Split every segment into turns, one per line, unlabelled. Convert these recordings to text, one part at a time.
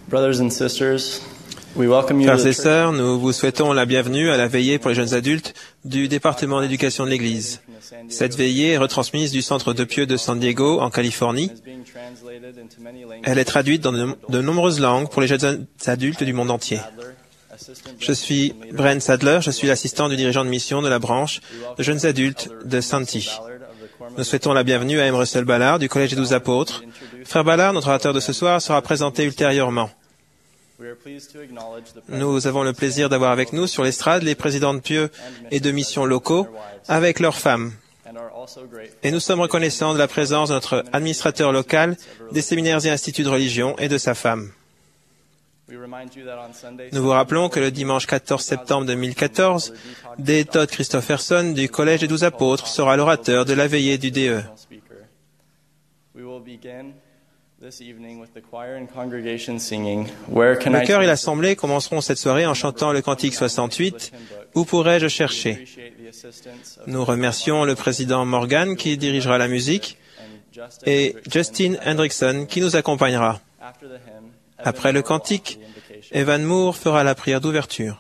Brothers and sisters, we welcome you to
Frères
the
et
church.
sœurs, nous vous souhaitons la bienvenue à la veillée pour les jeunes adultes du département d'éducation de l'Église. Cette veillée est retransmise du Centre de Pieux de San Diego, en Californie. Elle est traduite dans de nombreuses langues pour les jeunes adultes du monde entier. Je suis Brent Sadler, je suis l'assistant du dirigeant de mission de la branche de jeunes adultes de Santee. Nous souhaitons la bienvenue à M. Russell Ballard du Collège des 12 Apôtres. Frère Ballard, notre orateur de ce soir, sera présenté ultérieurement. Nous avons le plaisir d'avoir avec nous sur l'estrade les présidents de Pieux et de missions locaux avec leurs femmes. Et nous sommes reconnaissants de la présence de notre administrateur local des séminaires et instituts de religion et de sa femme. Nous vous rappelons que le dimanche 14 septembre 2014, D. Todd Christopherson du Collège des 12 Apôtres sera l'orateur de la veillée du DE. Le chœur et l'assemblée commenceront cette soirée en chantant le cantique 68, « Où pourrais-je chercher ?» Nous remercions le président Morgan qui dirigera la musique et Justin Hendrickson qui nous accompagnera. Après le cantique, Evan Moore fera la prière d'ouverture.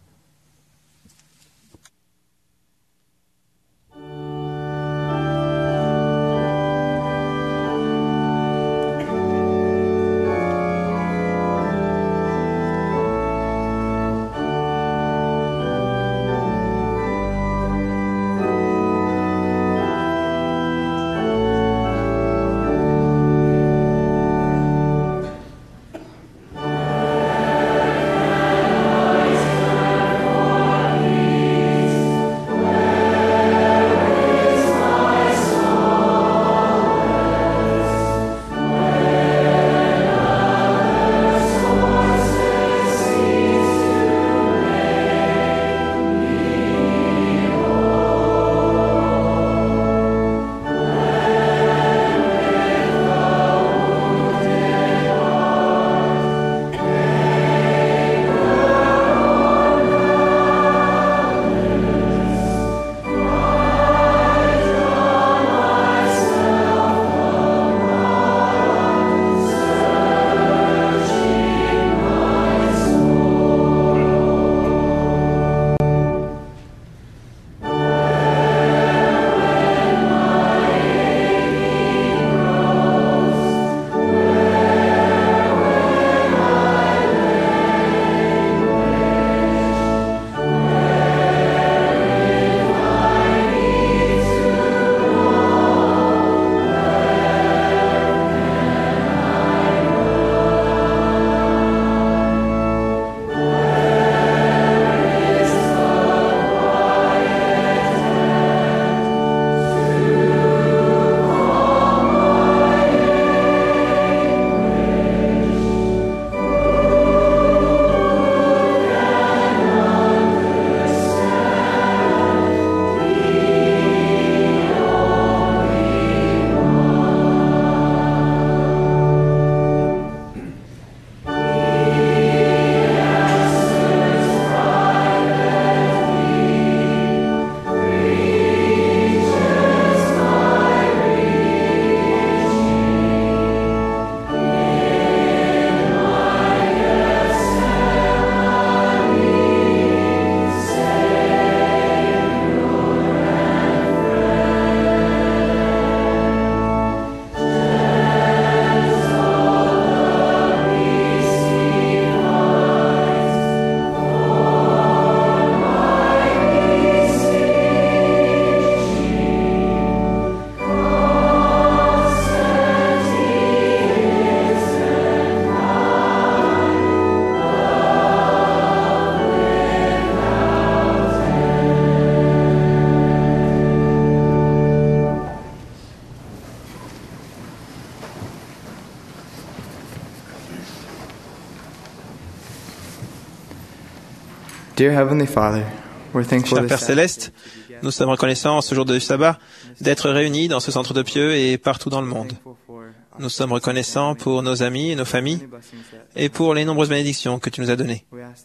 Dear Heavenly Father, we're thankful
Cher Père Céleste, nous sommes reconnaissants ce jour de sabbat d'être réunis dans ce centre de Pieux et partout dans le monde. Nous sommes reconnaissants pour nos amis et nos familles et pour les nombreuses bénédictions que tu nous as données.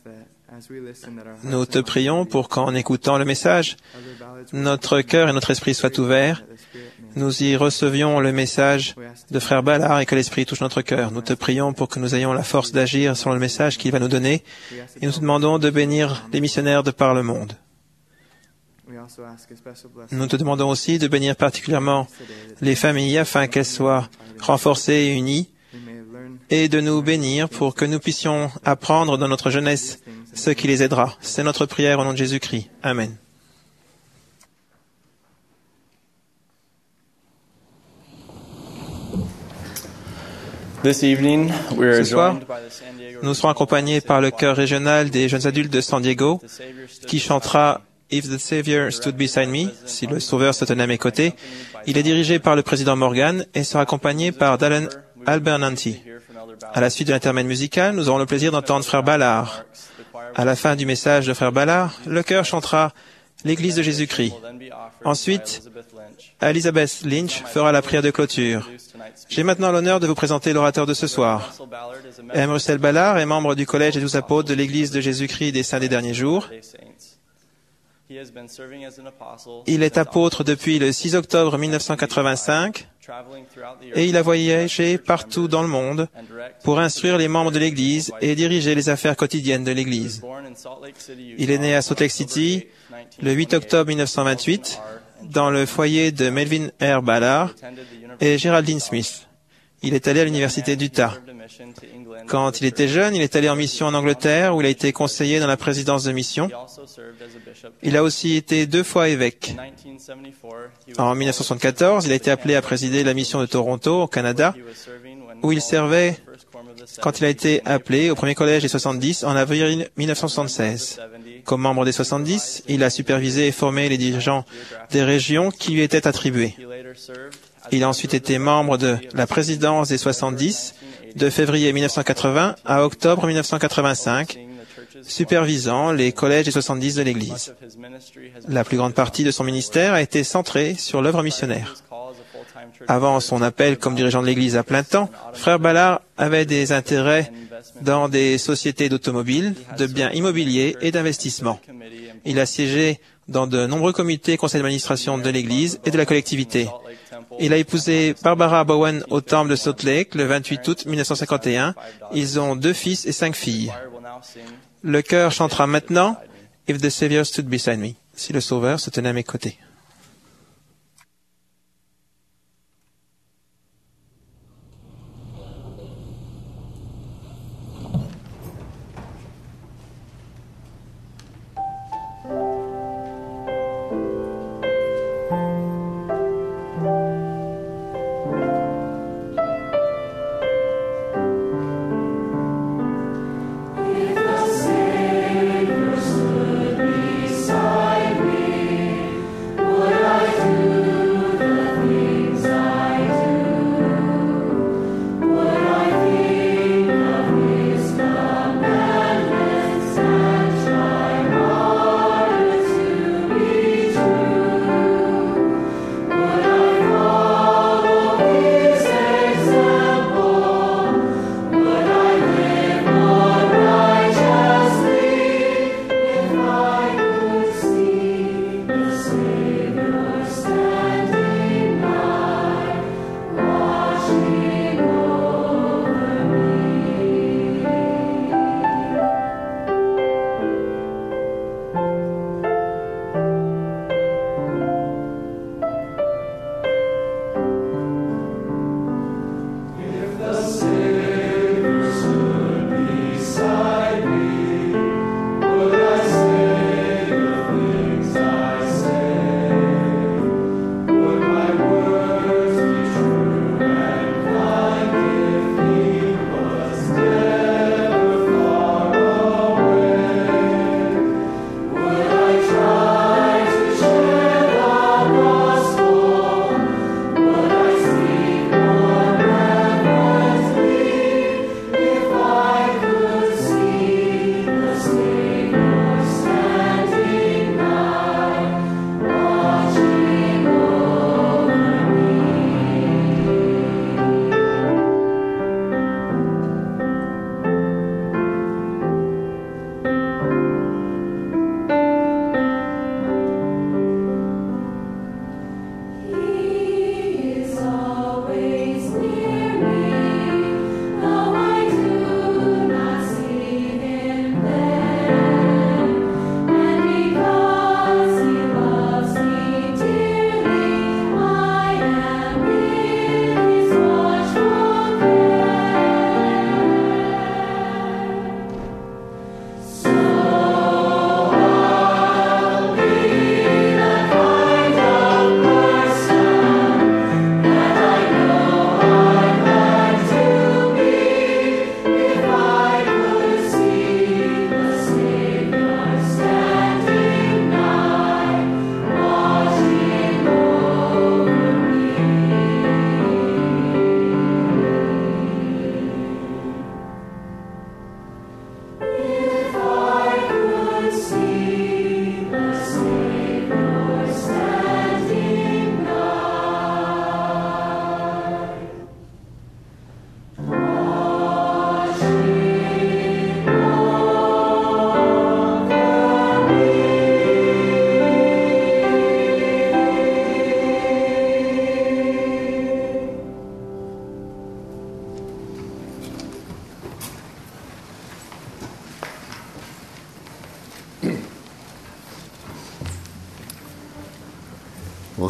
Nous te prions pour qu'en écoutant le message, notre cœur et notre esprit soient ouverts nous y recevions le message de Frère Ballard et que l'Esprit touche notre cœur. Nous te prions pour que nous ayons la force d'agir selon le message qu'il va nous donner et nous te demandons de bénir les missionnaires de par le monde. Nous te demandons aussi de bénir particulièrement les familles afin qu'elles soient renforcées et unies et de nous bénir pour que nous puissions apprendre dans notre jeunesse ce qui les aidera. C'est notre prière au nom de Jésus-Christ. Amen.
Ce
soir, nous serons accompagnés par le chœur régional des jeunes adultes de San Diego qui chantera If the Savior Stood Beside Me, si le Sauveur se tenait à mes côtés. Il est dirigé par le président Morgan et sera accompagné par Dallin Albernanti. À la suite de l'intermède musical, nous aurons le plaisir d'entendre Frère Ballard. À la fin du message de Frère Ballard, le chœur chantera l'Église de Jésus-Christ. Ensuite, Elizabeth Lynch fera la prière de clôture. J'ai maintenant l'honneur de vous présenter l'orateur de ce soir. M. Russell Ballard est membre du Collège des 12 apôtres de l'Église de Jésus-Christ des Saints des Derniers Jours. Il est apôtre depuis le 6 octobre 1985 et il a voyagé partout dans le monde pour instruire les membres de l'Église et diriger les affaires quotidiennes de l'Église. Il est né à Salt Lake City le 8 octobre 1928 dans le foyer de Melvin R. Ballard et Geraldine Smith. Il est allé à l'université d'Utah. Quand il était jeune, il est allé en mission en Angleterre où il a été conseiller dans la présidence de mission. Il a aussi été 2 fois évêque. En 1974, il a été appelé à présider la mission de Toronto, au Canada, où il servait quand il a été appelé au premier collège des 70 en avril 1976. Comme membre des 70, il a supervisé et formé les dirigeants des régions qui lui étaient attribuées. Il a ensuite été membre de la présidence des 70 de février 1980 à octobre 1985, supervisant les collèges des 70 de l'Église. La plus grande partie de son ministère a été centrée sur l'œuvre missionnaire. Avant son appel comme dirigeant de l'Église à plein temps, Frère Ballard avait des intérêts dans des sociétés d'automobiles, de biens immobiliers et d'investissement. Il a siégé dans de nombreux comités et conseils d'administration de l'Église et de la collectivité. Il a épousé Barbara Bowen au temple de Salt Lake le 28 août 1951. Ils ont 2 fils et 5 filles. Le chœur chantera maintenant If the Savior Stood Beside Me, si le Sauveur se tenait à mes côtés.
Beside me,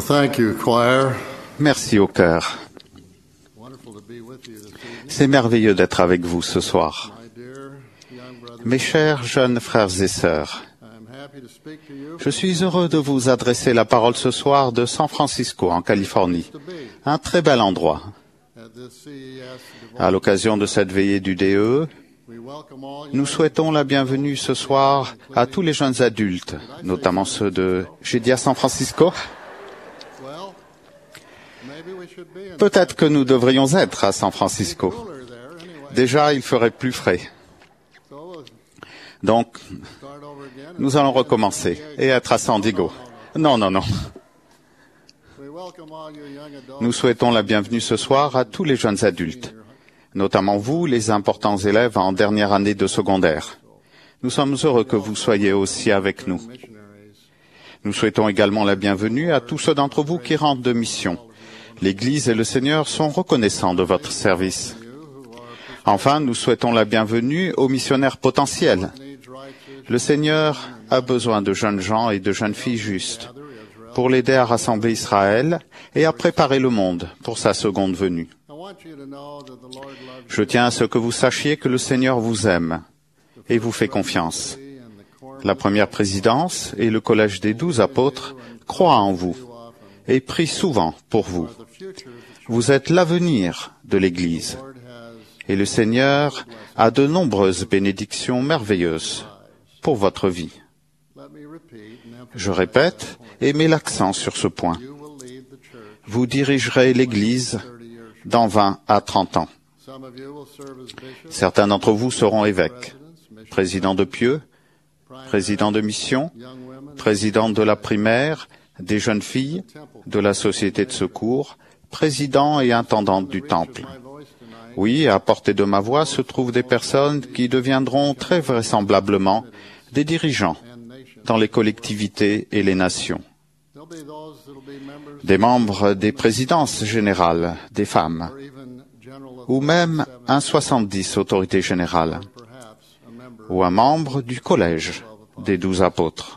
thank you, choir.
Merci au chœur.
Wonderful to be with you this evening.
C'est merveilleux d'être avec vous ce soir.
My dear young brothers,
Mes chers jeunes frères et sœurs,
I'm happy to speak to you
je suis heureux de vous adresser la parole ce soir de San Francisco, en Californie.
to be
Un très bel endroit.
at this CES
À l'occasion de cette veillée du DE,
We welcome all
nous souhaitons la bienvenue ce soir à tous les jeunes adultes, notamment ceux de... J'ai dit à San Francisco?
Well, maybe we should be in
Peut-être que nous devrions être à San Francisco.
cooler there anyway.
Déjà, il ferait plus frais.
So
Donc,
start over again.
nous allons recommencer et être à San Diego. Non, non, non.
We welcome all you young adults.
Nous souhaitons la bienvenue ce soir à tous les jeunes adultes, notamment vous, les importants élèves en dernière année de secondaire. Nous sommes heureux que vous soyez aussi avec nous.
missionaries.
Nous souhaitons également la bienvenue à tous ceux d'entre vous qui rentrent de mission. L'Église et le Seigneur sont reconnaissants de votre service. Enfin, nous souhaitons la bienvenue aux missionnaires potentiels.
Needs righteous
Le Seigneur a besoin de jeunes gens et de jeunes filles justes pour l'aider à rassembler Israël et à préparer le monde pour sa seconde venue.
I want you to know that the Lord loves
Je tiens à ce que vous sachiez que le Seigneur vous aime et vous fait confiance.
you and the core
La première présidence et le collège des 12 apôtres croient en vous et prient souvent pour vous.
the future
Vous êtes l'avenir de l'Église
Lord has.
et le Seigneur a de nombreuses bénédictions merveilleuses pour votre vie.
Let me repeat and emphasize.
Je répète et mets l'accent sur ce point.
You will lead the church
Vous dirigerez l'Église
30 years.
dans 20 à 30 ans.
Some of you will serve as bishops,
Certains d'entre vous seront évêques,
presidents, missionaries,
présidents de pieux, présidents de mission,
young women,
président de la primaire, des jeunes filles, de la société de secours, président et intendante du temple.
my voice tonight.
Oui, à portée de ma voix se trouvent des personnes qui deviendront très vraisemblablement des dirigeants
And nations.
dans les collectivités et les nations,
There'll be those that'll be members
des membres des présidences générales, des femmes,
or even general
ou même un 70 autorités générales,
perhaps a member.
ou un membre du collège des 12 apôtres.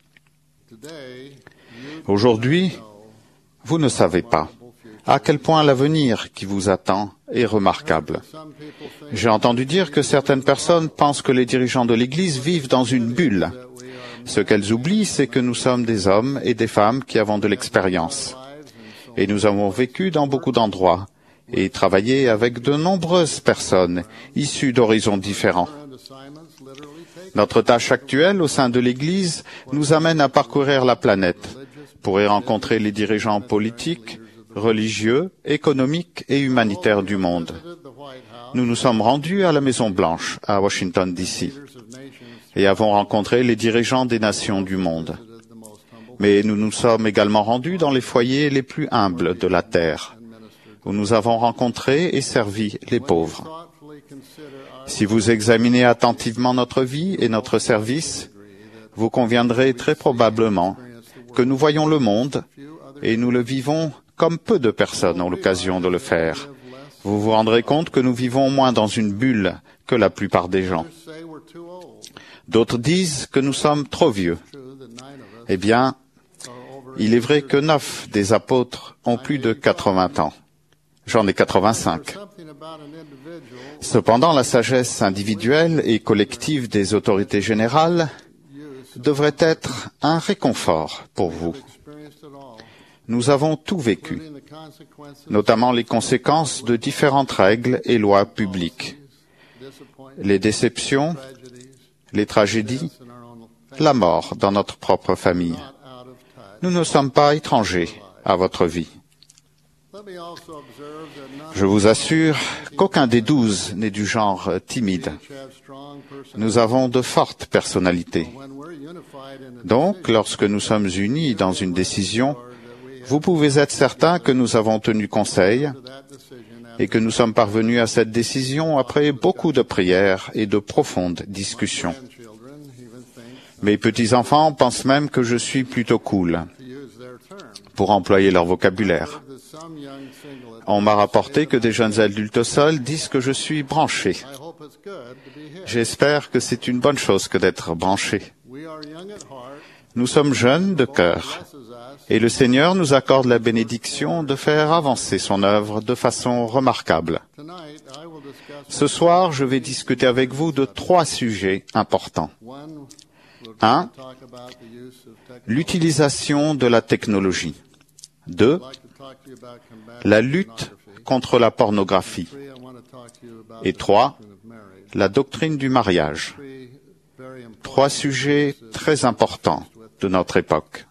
Today, you
Aujourd'hui, vous ne savez pas à quel point l'avenir qui vous attend est remarquable.
some people think
J'ai entendu dire que certaines personnes pensent que les dirigeants de l'Église vivent dans une bulle. Ce qu'elles oublient, c'est que nous sommes des hommes et des femmes qui avons de l'expérience. Et nous avons vécu dans beaucoup d'endroits et travaillé avec de nombreuses personnes issues d'horizons différents.
and assignments literally take
Notre tâche actuelle au sein de l'Église nous amène à parcourir la planète pour y rencontrer les dirigeants politiques, religieux, économiques et humanitaires du monde.
the White House,
Nous nous sommes rendus à la Maison-Blanche, à Washington, D.C.,
leaders of nations
et avons rencontré les dirigeants des nations du monde.
visited the most humble
Mais nous nous sommes également rendus dans les foyers les plus humbles de la terre, où nous avons rencontré et servi les pauvres.
thoughtfully consider our
Si vous examinez attentivement notre vie et notre service, vous conviendrez très probablement que nous voyons le monde et nous le vivons comme peu de personnes ont l'occasion de le faire. Vous vous rendrez compte que nous vivons moins dans une bulle que la plupart des gens.
say we're too old.
D'autres disent que nous sommes trop vieux.
True that 9 of us
Eh bien,
are over.
il est vrai que 9 des apôtres ont plus de 80 ans. J'en ai 85.
Something about an individual
Cependant, la sagesse individuelle et collective des autorités générales devrait être un réconfort pour vous.
experienced it all,
Nous avons tout vécu,
including the consequences,
notamment les conséquences de différentes règles et lois publiques,
disappointments,
les déceptions,
tragedies,
les tragédies,
in our own
la mort dans notre propre famille.
not out of touch.
Nous ne sommes pas étrangers à votre vie.
Let me also observe that none
Je vous assure qu'aucun des 12 n'est du genre timide.
of us have strong personalities.
Nous avons de fortes personnalités.
When we're unified in a
Donc, lorsque nous sommes unis dans une décision, vous pouvez être certain que nous avons tenu conseil
to that decision
et que nous sommes parvenus à cette décision après beaucoup de prières et de profondes discussions.
grandchildren even think
Mes petits-enfants pensent même que je suis plutôt cool,
to use their term.
pour employer leur vocabulaire.
That some young singlet,
On m'a rapporté que des jeunes adultes seuls disent que je suis branché.
I hope it's good to be here.
J'espère que c'est une bonne chose que d'être branché.
We are young at heart.
Nous sommes jeunes de cœur.
Blesses us
Et le Seigneur nous accorde la bénédiction de faire avancer son œuvre de façon remarquable. Ce soir, je vais discuter avec vous de 3 sujets importants. 1. L'utilisation de la technologie. 2. La lutte contre la pornographie. Et 3. La doctrine du mariage. 3 sujets très importants de notre époque.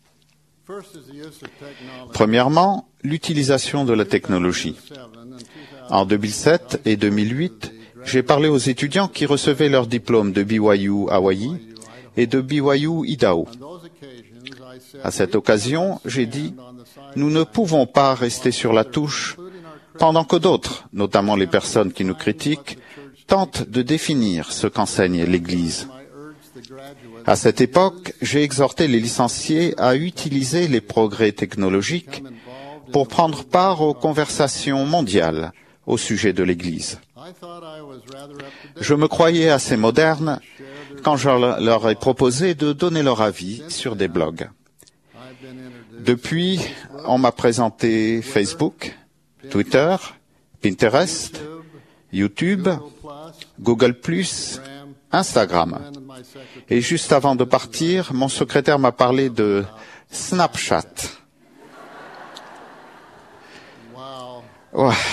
Premièrement, l'utilisation de la technologie. En 2007 et 2008, j'ai parlé aux étudiants qui recevaient leur diplôme de BYU Hawaii et de BYU Idaho. À cette occasion, j'ai dit, nous ne pouvons pas rester sur la touche pendant que d'autres, notamment les personnes qui nous critiquent, tentent de définir ce qu'enseigne l'Église. À cette époque, j'ai exhorté les licenciés à utiliser les progrès technologiques pour prendre part aux conversations mondiales au sujet de l'Église. Je me croyais assez moderne quand je leur ai proposé de donner leur avis sur des blogs. Depuis, on m'a présenté Facebook, Twitter, Pinterest, YouTube, Google+, Instagram. Et juste avant de partir, mon secrétaire m'a parlé de Snapchat. Ouais.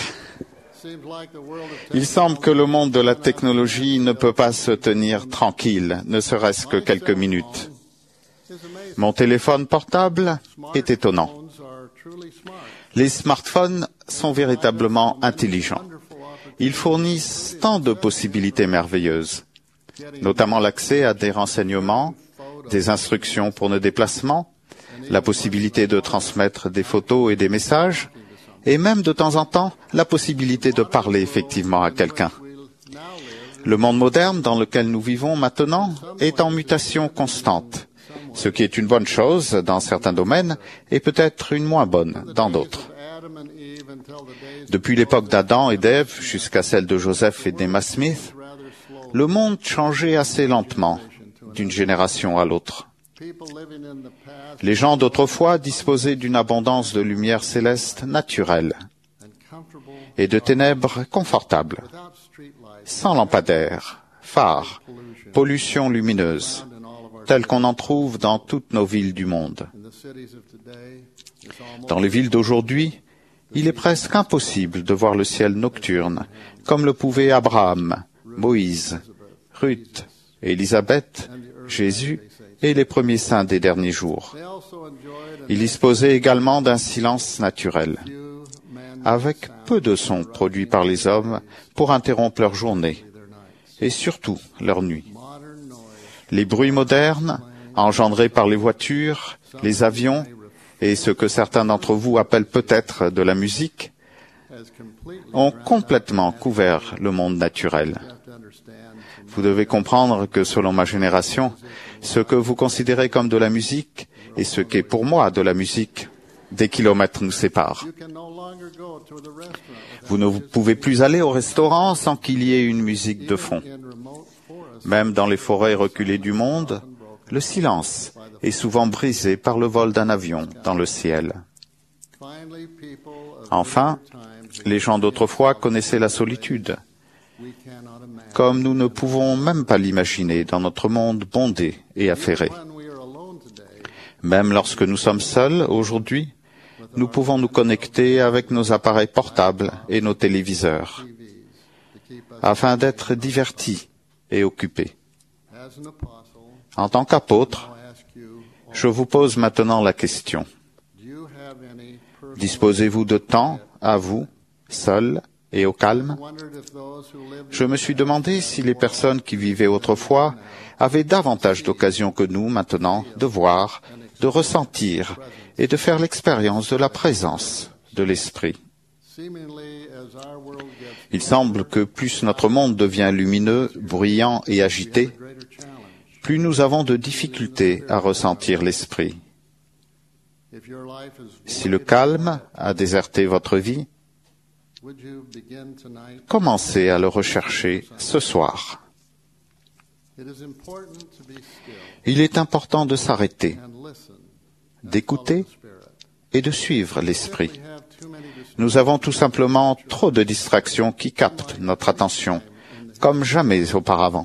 Il semble que le monde de la technologie ne peut pas se tenir tranquille, ne serait-ce que quelques minutes. Mon téléphone portable est étonnant. Les smartphones sont véritablement intelligents. Ils fournissent tant de possibilités merveilleuses, notamment l'accès à des renseignements, des instructions pour nos déplacements, la possibilité de transmettre des photos et des messages, et même de temps en temps la possibilité de parler effectivement à quelqu'un. Le monde moderne dans lequel nous vivons maintenant est en mutation constante, ce qui est une bonne chose dans certains domaines et peut-être une moins bonne dans d'autres. Depuis l'époque d'Adam et d'Ève jusqu'à celle de Joseph et d'Emma Smith, le monde changeait assez lentement d'une génération à l'autre. Les gens d'autrefois disposaient d'une abondance de lumière céleste naturelle et de ténèbres confortables, sans lampadaires, phares, pollution lumineuse, telle qu'on en trouve dans toutes nos villes du monde. Dans les villes d'aujourd'hui, il est presque impossible de voir le ciel nocturne, comme le pouvaient Abraham, Moïse, Ruth, Élisabeth, Jésus et les premiers saints des derniers jours. Ils disposaient également d'un silence naturel, avec peu de sons produits par les hommes pour interrompre leur journée, et surtout leur nuit. Les bruits modernes, engendrés par les voitures, les avions, et ce que certains d'entre vous appellent peut-être de la musique, ont complètement couvert le monde naturel. Vous devez comprendre que, selon ma génération, ce que vous considérez comme de la musique et ce qu'est pour moi de la musique, des kilomètres nous séparent. Vous ne pouvez plus aller au restaurant sans qu'il y ait une musique de fond. Même dans les forêts reculées du monde, le silence est souvent brisé par le vol d'un avion dans le ciel. Enfin, les gens d'autrefois connaissaient la solitude, comme nous ne pouvons même pas l'imaginer dans notre monde bondé et affairé. Même lorsque nous sommes seuls aujourd'hui, nous pouvons nous connecter avec nos appareils portables et nos téléviseurs, afin d'être divertis et occupés. En tant qu'apôtre, je vous pose maintenant la question. Disposez-vous de temps à vous, seul et au calme? Je me suis demandé si les personnes qui vivaient autrefois avaient davantage d'occasions que nous maintenant de voir, de ressentir et de faire l'expérience de la présence de l'Esprit. Il semble que plus notre monde devient lumineux, bruyant et agité, plus nous avons de difficultés à ressentir l'Esprit. Si le calme a déserté votre vie, commencez à le rechercher ce soir. Il est important de s'arrêter d'écouter et de suivre l'Esprit. Nous avons tout simplement trop de distractions qui captent notre attention, comme jamais auparavant.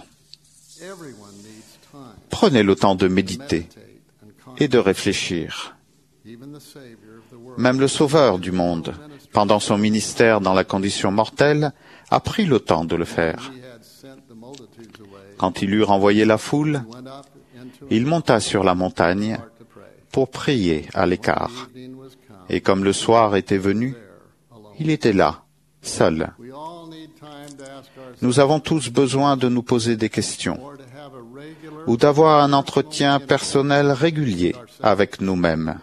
Prenez le temps de méditer et de réfléchir. Même le Sauveur du monde, pendant son ministère dans la condition mortelle, a pris le temps de le faire. Quand il eut renvoyé la foule, il monta sur la montagne pour prier à l'écart. Et comme le soir était venu, il était là, seul. Nous avons tous besoin de nous poser des questions ou d'avoir un entretien personnel régulier avec nous-mêmes.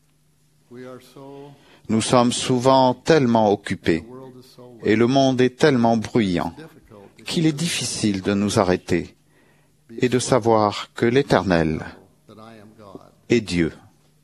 Nous sommes souvent tellement occupés et le monde est tellement bruyant qu'il est difficile de nous arrêter et de savoir que l'Éternel est Dieu.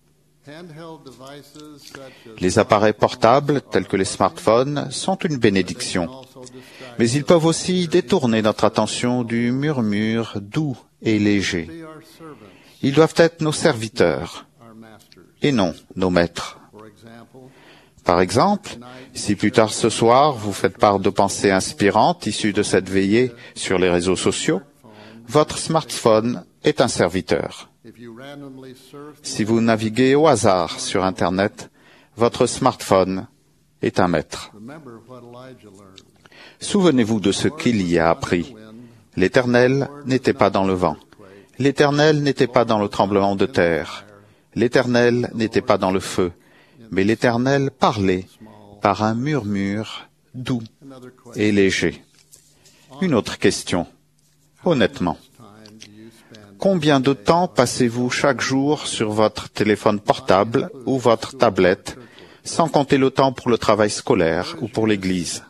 Les appareils portables, tels que les smartphones, sont une bénédiction, mais ils peuvent aussi détourner notre attention du murmure doux et léger. Ils doivent être nos serviteurs et non nos maîtres. Par exemple, si plus tard ce soir vous faites part de pensées inspirantes issues de cette veillée sur les réseaux sociaux, votre smartphone est un serviteur. Si vous naviguez au hasard sur Internet, votre smartphone est un maître. Souvenez-vous de ce qu'Élie a appris. L'Éternel n'était pas dans le vent. L'Éternel n'était pas dans le tremblement de terre. L'Éternel n'était pas dans le feu. Mais l'Éternel parlait par un murmure doux et léger. Une autre question. Honnêtement. Combien de temps passez-vous chaque jour sur votre téléphone portable ou votre tablette, sans compter le temps pour le travail scolaire ou pour l'Église?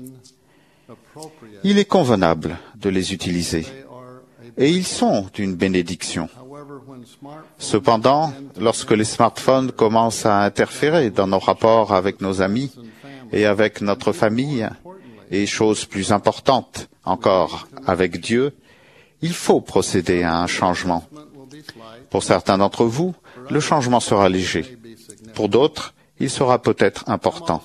Il est convenable de les utiliser, et ils sont une bénédiction. Cependant, lorsque les smartphones commencent à interférer dans nos rapports avec nos amis et avec notre famille, et chose plus importante encore, avec Dieu, il faut procéder à un changement. Pour certains d'entre vous, le changement sera léger. Pour d'autres, il sera peut-être important.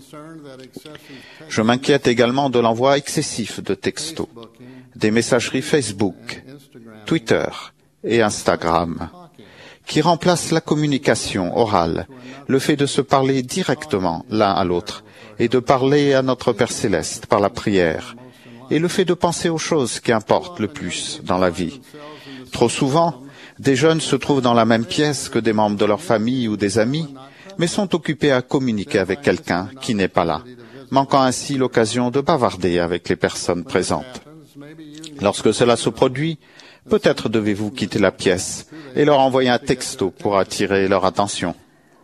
Je m'inquiète également de l'envoi excessif de textos, des messageries Facebook, Twitter et Instagram, qui remplacent la communication orale, le fait de se parler directement l'un à l'autre et de parler à notre Père céleste par la prière, et le fait de penser aux choses qui importent le plus dans la vie. Trop souvent, des jeunes se trouvent dans la même pièce que des membres de leur famille ou des amis, mais sont occupés à communiquer avec quelqu'un qui n'est pas là, manquant ainsi l'occasion de bavarder avec les personnes présentes. Lorsque cela se produit, peut-être devez-vous quitter la pièce et leur envoyer un texto pour attirer leur attention.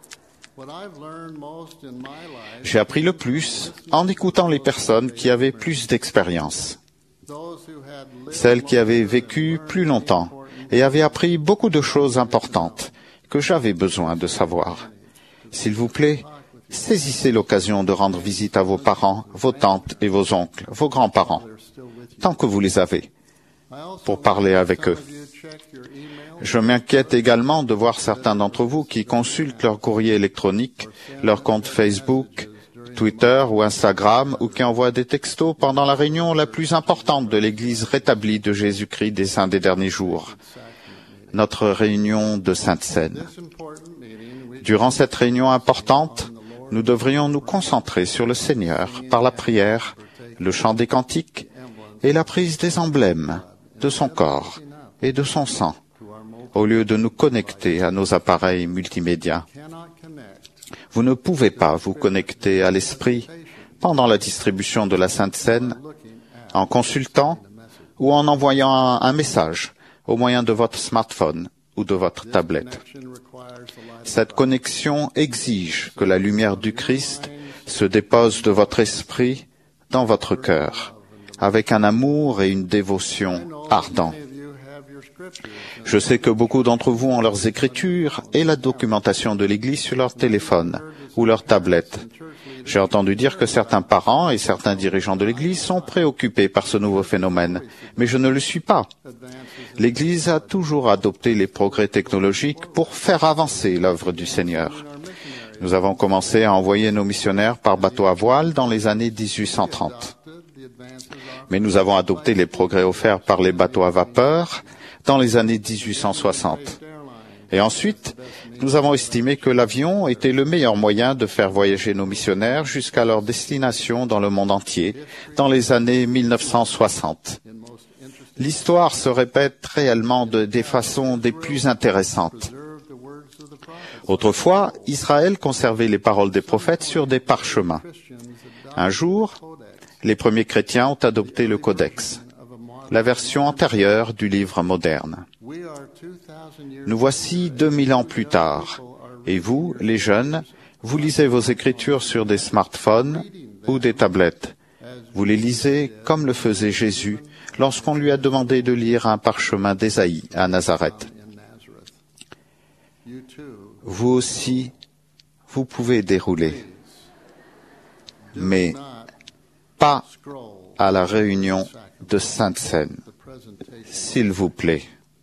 J'ai appris le plus en écoutant les personnes qui avaient plus d'expérience, celles qui avaient vécu plus longtemps et avaient appris beaucoup de choses importantes que j'avais besoin de savoir. S'il vous plaît, saisissez l'occasion de rendre visite à vos parents, vos tantes et vos oncles, vos grands-parents, tant que vous les avez, pour parler avec eux. Je m'inquiète également de voir certains d'entre vous qui consultent leur courrier électronique, leur compte Facebook, Twitter ou Instagram, ou qui envoient des textos pendant la réunion la plus importante de l'Église rétablie de Jésus-Christ des saints des derniers jours, notre réunion de Sainte Seine. Durant cette réunion importante, nous devrions nous concentrer sur le Seigneur par la prière, le chant des cantiques et la prise des emblèmes de son corps et de son sang, au lieu de nous connecter à nos appareils multimédia. Vous ne pouvez pas vous connecter à l'Esprit pendant la distribution de la Sainte Seine, en consultant ou en envoyant un message au moyen de votre smartphone ou de votre tablette. Cette connexion exige que la lumière du Christ se dépose de votre esprit dans votre cœur, avec un amour et une dévotion ardents. Je sais que beaucoup d'entre vous ont leurs écritures et la documentation de l'Église sur leur téléphone ou leur tablette. J'ai entendu dire que certains parents et certains dirigeants de l'Église sont préoccupés par ce nouveau phénomène, mais je ne le suis pas. L'Église a toujours adopté les progrès technologiques pour faire avancer l'œuvre du Seigneur. Nous avons commencé à envoyer nos missionnaires par bateau à voile dans les années 1830. Mais nous avons adopté les progrès offerts par les bateaux à vapeur dans les années 1860. Et ensuite, nous avons estimé que l'avion était le meilleur moyen de faire voyager nos missionnaires jusqu'à leur destination dans le monde entier, dans les années 1960. L'histoire se répète réellement des façons des plus intéressantes. Autrefois, Israël conservait les paroles des prophètes sur des parchemins. Un jour, les premiers chrétiens ont adopté le Codex, la version antérieure du livre moderne. Nous voici 2000 ans plus tard, et vous, les jeunes, vous lisez vos écritures sur des smartphones ou des tablettes. Vous les lisez comme le faisait Jésus lorsqu'on lui a demandé de lire un parchemin d'Ésaïe à Nazareth. Vous aussi, vous pouvez dérouler, mais pas à la réunion de Sainte-Seine, s'il vous plaît.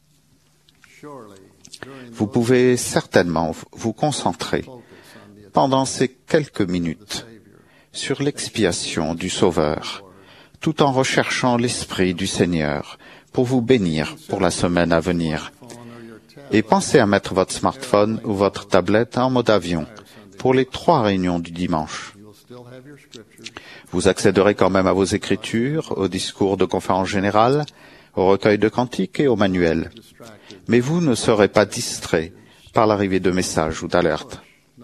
Vous pouvez certainement vous concentrer pendant ces quelques minutes sur l'expiation du Sauveur, tout en recherchant l'Esprit du Seigneur pour vous bénir pour la semaine à venir. Et pensez à mettre votre smartphone ou votre tablette en mode avion pour les 3 réunions du dimanche. Vous accéderez quand même à vos écritures, aux discours de conférence générale, au recueil de cantiques et au manuel. Mais vous ne serez pas distrait par l'arrivée de messages ou d'alertes.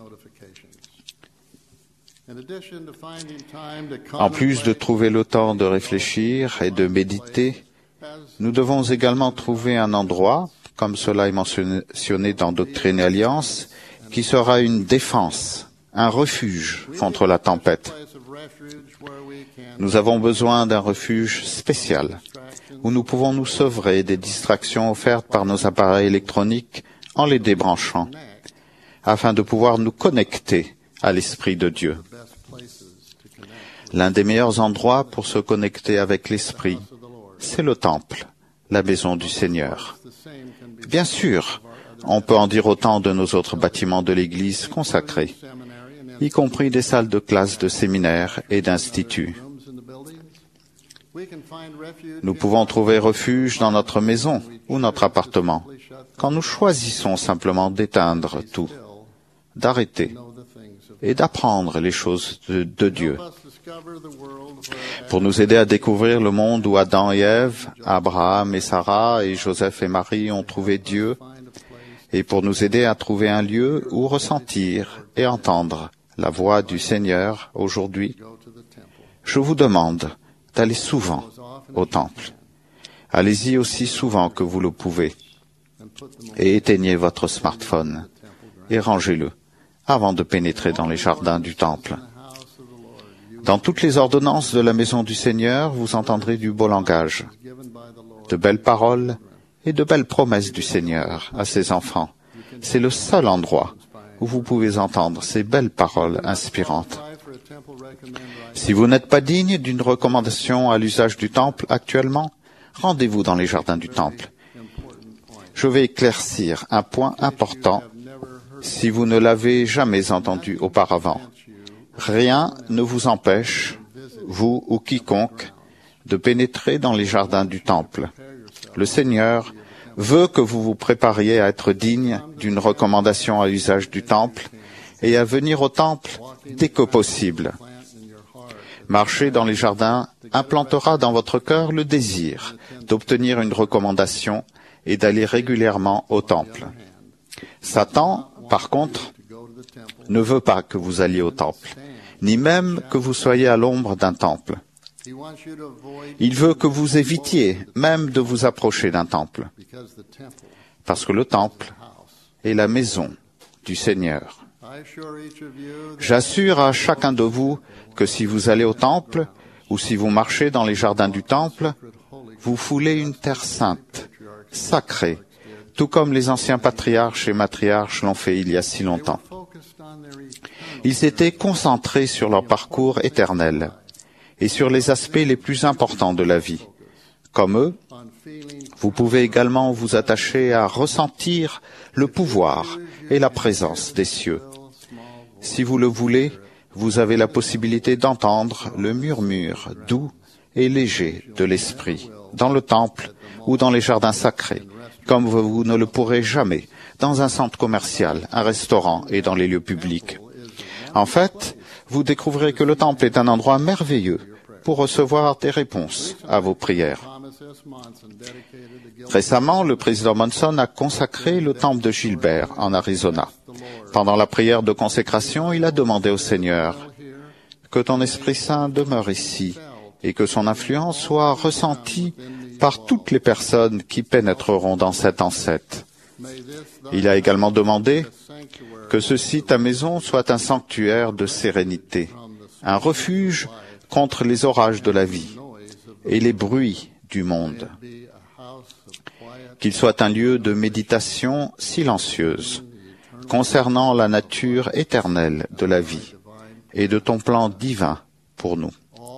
En plus de trouver le temps de réfléchir et de méditer, nous devons également trouver un endroit, comme cela est mentionné dans Doctrine et Alliance, qui sera une défense, un refuge contre la tempête. Nous avons besoin d'un refuge spécial, où nous pouvons nous sevrer des distractions offertes par nos appareils électroniques en les débranchant, afin de pouvoir nous connecter à l'Esprit de Dieu. L'un des meilleurs endroits pour se connecter avec l'Esprit, c'est le temple, la maison du Seigneur. Bien sûr, on peut en dire autant de nos autres bâtiments de l'Église consacrés, y compris des salles de classe de séminaires et d'instituts. Nous pouvons trouver refuge dans notre maison ou notre appartement quand nous choisissons simplement d'éteindre tout, d'arrêter et d'apprendre les choses de Dieu. Pour nous aider à découvrir le monde où Adam et Ève, Abraham et Sarah et Joseph et Marie ont trouvé Dieu, et pour nous aider à trouver un lieu où ressentir et entendre la voix du Seigneur aujourd'hui, je vous demande d'aller souvent au temple. Allez-y aussi souvent que vous le pouvez et éteignez votre smartphone et rangez-le avant de pénétrer dans les jardins du temple. Dans toutes les ordonnances de la maison du Seigneur, vous entendrez du beau langage, de belles paroles et de belles promesses du Seigneur à ses enfants. C'est le seul endroit où vous pouvez entendre ces belles paroles inspirantes. Si vous n'êtes pas digne d'une recommandation à l'usage du temple actuellement, rendez-vous dans les jardins du temple. Je vais éclaircir un point important si vous ne l'avez jamais entendu auparavant. Rien ne vous empêche, vous ou quiconque, de pénétrer dans les jardins du temple. Le Seigneur veut que vous vous prépariez à être digne d'une recommandation à l'usage du temple et à venir au temple dès que possible. Marcher dans les jardins implantera dans votre cœur le désir d'obtenir une recommandation et d'aller régulièrement au temple. Satan, par contre, ne veut pas que vous alliez au temple, ni même que vous soyez à l'ombre d'un temple. Il veut que vous évitiez même de vous approcher d'un temple, parce que le temple est la maison du Seigneur. J'assure à chacun de vous que si vous allez au temple, ou si vous marchez dans les jardins du temple, vous foulez une terre sainte sacrés, tout comme les anciens patriarches et matriarches l'ont fait il y a si longtemps. Ils étaient concentrés sur leur parcours éternel et sur les aspects les plus importants de la vie. Comme eux, vous pouvez également vous attacher à ressentir le pouvoir et la présence des cieux. Si vous le voulez, vous avez la possibilité d'entendre le murmure doux et léger de l'Esprit dans le temple ou dans les jardins sacrés, comme vous ne le pourrez jamais dans un centre commercial, un restaurant et dans les lieux publics. En fait, vous découvrirez que le temple est un endroit merveilleux pour recevoir des réponses à vos prières. Récemment, le président Monson a consacré le temple de Gilbert en Arizona. Pendant la prière de consécration, il a demandé au Seigneur que ton Esprit Saint demeure ici et que son influence soit ressentie par toutes les personnes qui pénétreront dans cette enceinte. Il a également demandé que ceci, ta maison, soit un sanctuaire de sérénité, un refuge contre les orages de la vie et les bruits du monde, qu'il soit un lieu de méditation silencieuse concernant la nature éternelle de la vie et de ton plan divin pour nous.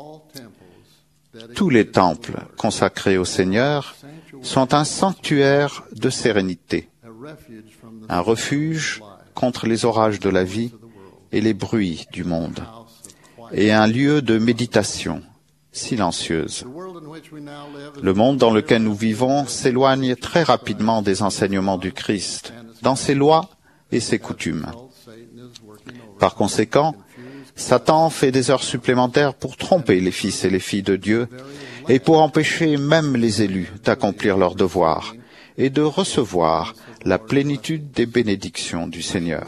Tous les temples consacrés au Seigneur sont un sanctuaire de sérénité, un refuge contre les orages de la vie et les bruits du monde, et un lieu de méditation silencieuse. Le monde dans lequel nous vivons s'éloigne très rapidement des enseignements du Christ, dans ses lois et ses coutumes. Par conséquent, Satan fait des heures supplémentaires pour tromper les fils et les filles de Dieu et pour empêcher même les élus d'accomplir leurs devoirs et de recevoir la plénitude des bénédictions du Seigneur.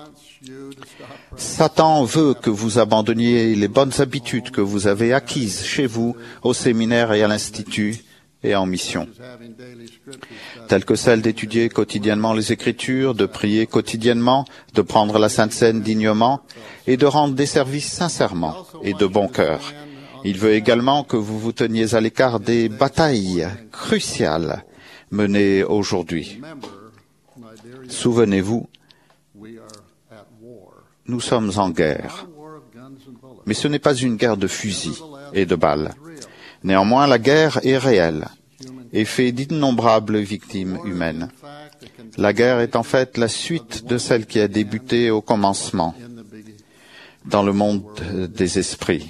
Satan veut que vous abandonniez les bonnes habitudes que vous avez acquises chez vous, au séminaire et à l'institut et en mission, telles que celle d'étudier quotidiennement les Écritures, de prier quotidiennement, de prendre la Sainte Seine dignement et de rendre des services sincèrement et de bon cœur. Il veut également que vous vous teniez à l'écart des batailles cruciales menées aujourd'hui. Souvenez-vous, nous sommes en guerre. Mais ce n'est pas une guerre de fusils et de balles. Néanmoins, la guerre est réelle et fait d'innombrables victimes humaines. La guerre est en fait la suite de celle qui a débuté au commencement dans le monde des esprits.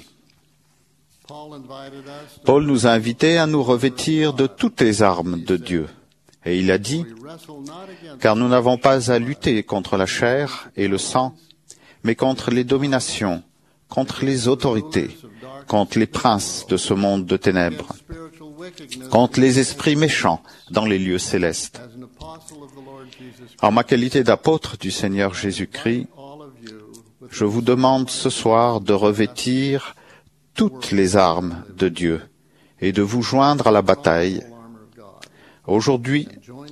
Paul nous a invités à nous revêtir de toutes les armes de Dieu. Et il a dit, « Car nous n'avons pas à lutter contre la chair et le sang, mais contre les dominations, contre les autorités, contre les princes de ce monde de ténèbres, contre les esprits méchants dans les lieux célestes. » En ma qualité d'apôtre du Seigneur Jésus-Christ, je vous demande ce soir de revêtir toutes les armes de Dieu et de vous joindre à la bataille. Aujourd'hui,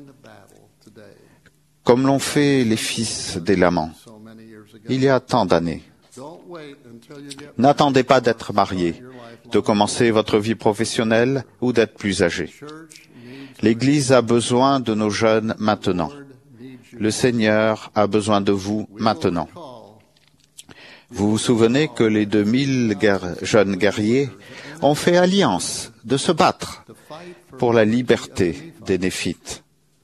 comme l'ont fait les fils d'Élamant, il y a tant d'années. N'attendez pas d'être marié, de commencer votre vie professionnelle ou d'être plus âgé. L'Église a besoin de nos jeunes maintenant. Le Seigneur a besoin de vous maintenant. Vous vous souvenez que les 2000 jeunes guerriers ont fait alliance de se battre pour la liberté des Néphites.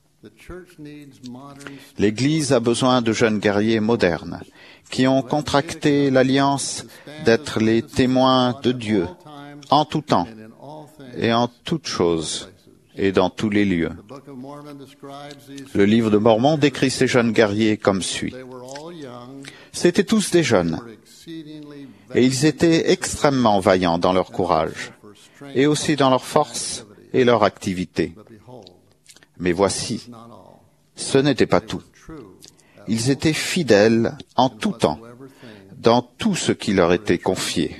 L'Église a besoin de jeunes guerriers modernes qui ont contracté l'alliance d'être les témoins de Dieu en tout temps et en toutes choses et dans tous les lieux. Le livre de Mormon décrit ces jeunes guerriers comme suit. C'étaient tous des jeunes, et ils étaient extrêmement vaillants dans leur courage, et aussi dans leur force et leur activité. Mais voici, ce n'était pas tout. Ils étaient fidèles en tout temps, dans tout ce qui leur était confié.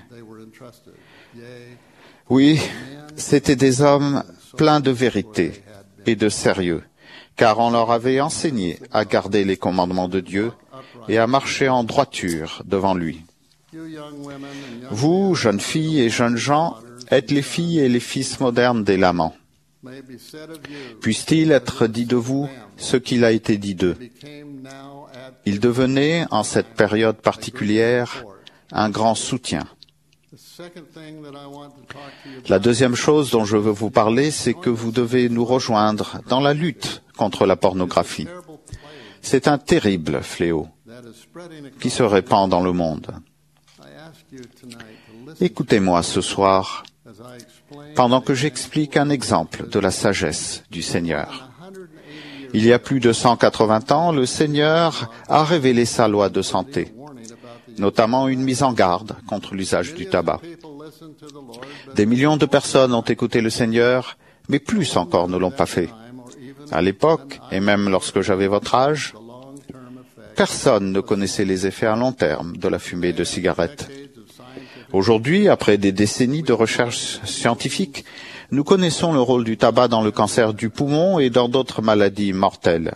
Oui, c'étaient des hommes pleins de vérité et de sérieux, car on leur avait enseigné à garder les commandements de Dieu et à marcher en droiture devant lui. Vous, jeunes filles et jeunes gens, êtes les filles et les fils modernes d'Élamant. Puisse-t-il être dit de vous ce qu'il a été dit d'eux. Ils devenaient, en cette période particulière, un grand soutien. La deuxième chose dont je veux vous parler, c'est que vous devez nous rejoindre dans la lutte contre la pornographie. C'est un terrible fléau qui se répand dans le monde. Écoutez-moi ce soir pendant que j'explique un exemple de la sagesse du Seigneur. Il y a plus de 180 ans, le Seigneur a révélé sa loi de santé, notamment une mise en garde contre l'usage du tabac. Des millions de personnes ont écouté le Seigneur, mais plus encore ne l'ont pas fait. À l'époque, et même lorsque j'avais votre âge, personne ne connaissait les effets à long terme de la fumée de cigarettes. Aujourd'hui, après des décennies de recherches scientifiques, nous connaissons le rôle du tabac dans le cancer du poumon et dans d'autres maladies mortelles.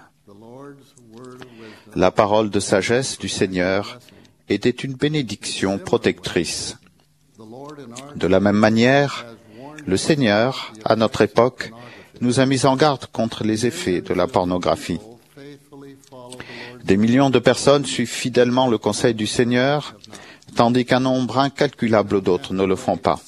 La parole de sagesse du Seigneur était une bénédiction protectrice. De la même manière, le Seigneur, à notre époque, nous a mis en garde contre les effets de la pornographie. Des millions de personnes suivent fidèlement le conseil du Seigneur, tandis qu'un nombre incalculable d'autres ne le font pas.